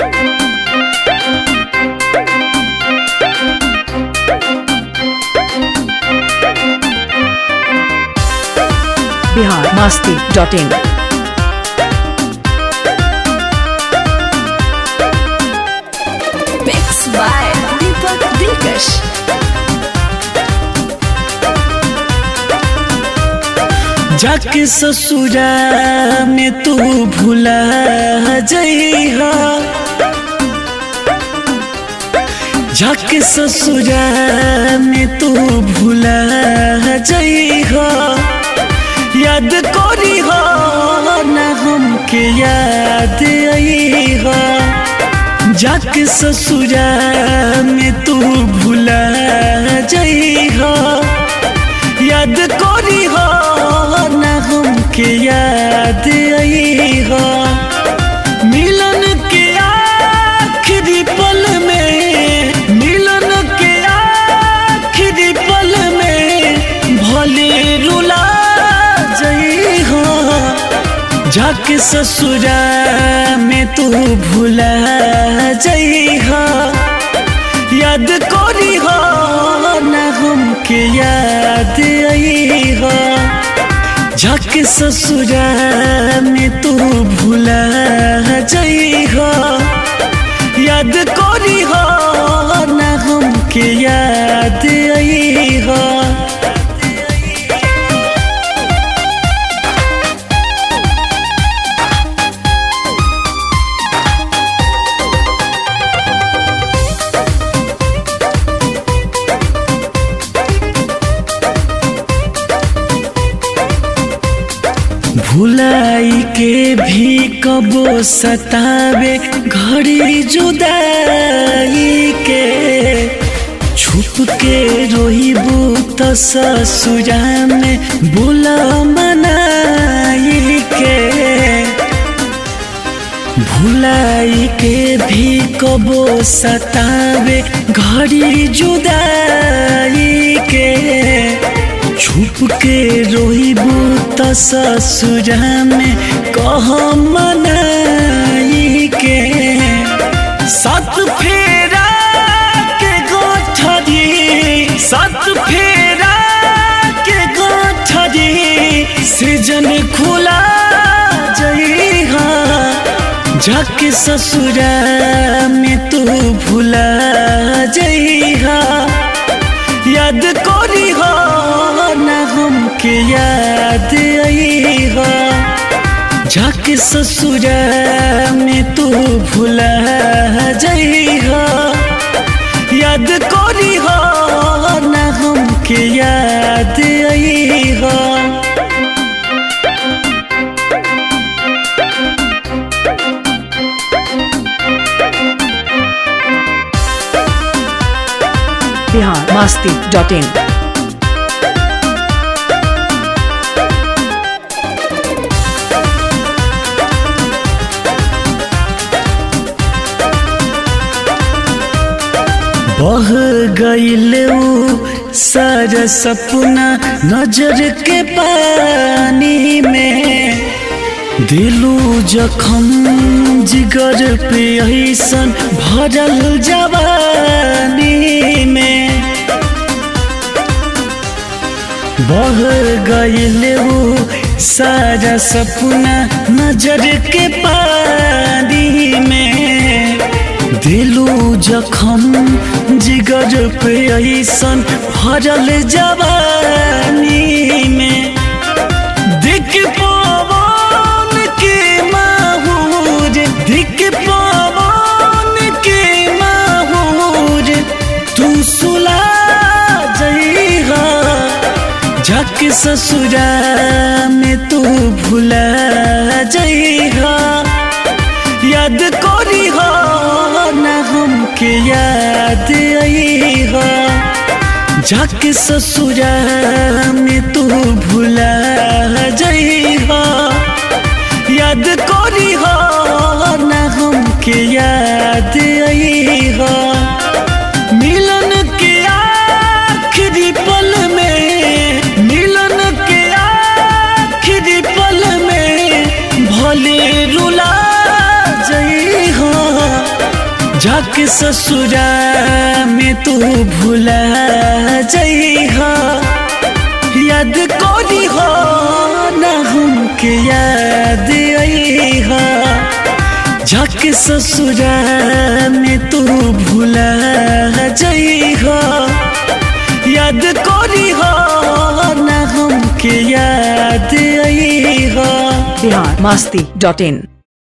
biharmasti.in Mixed by Deepak Dilkash. जाके ससुरा में तू भूला जइहा, जाके ससुरा में तू भूला जइहा, याद करी हो ना हमके याद आईहा। जाके ससुरा में तू भूला जइहा, याद करी हो ना हमके याद आईहा। मिलन के आखिरी पल में, मिलन के आखिरी पल में भले रुला जइहा। जाके ससुरा में तू भूला जइहा, याद करी हो ना हमके याद आईहा। जाके ससुरा में तू भूला जइहा, याद करी हो ना हमके याद आईहा। भुलाई के भी कबो सतावे घड़ी जुदाई के, छुप के रोइबू त ससुरा में बुला मनाई के। भुलाई के भी कबो सतावे घड़ी जुदाई के, छुप के रोइबू त ससुरा में कह मनाई के। सात फेरा के गोठरी, सात फेरा के गोठरी सृजन खुला जइहा। जाके ससुरा में तू भूला जइहा, याद करी हो ना हमके याद आईहा। जाके ससुरा में तू भूला जइहा, याद करी हो ना हमके याद आईहा। biharmasti.in बह गइल सारा सपना नजर के पानी में, दिलू जखम जिगर पे ऐसन भरल जवानी में। बह गइल सारा सपना नजर के पानी में, दिलू जखम जिगर पे ऐसन भरल जवानी में। दिख पवन के माहूर, दिख पवन के माहूर तू सुला जइहा। जाके ससुरा में तू भूला जइहा, याद करी हो ना हमके याद आईहा। जाके ससुरा में तू भूला जइहा, याद करी हो ना हमके याद आईहा। मिलन के आखिरी पल में, मिलन के आखिरी पल में भले रुला जइहा। जाके ससुरा में तू भूला जइहा याद करी हो ना हमके याद अइहा जाके ससुरा में तू भूला जइहा याद करी हो ना हमके याद अइहा biharmasti.in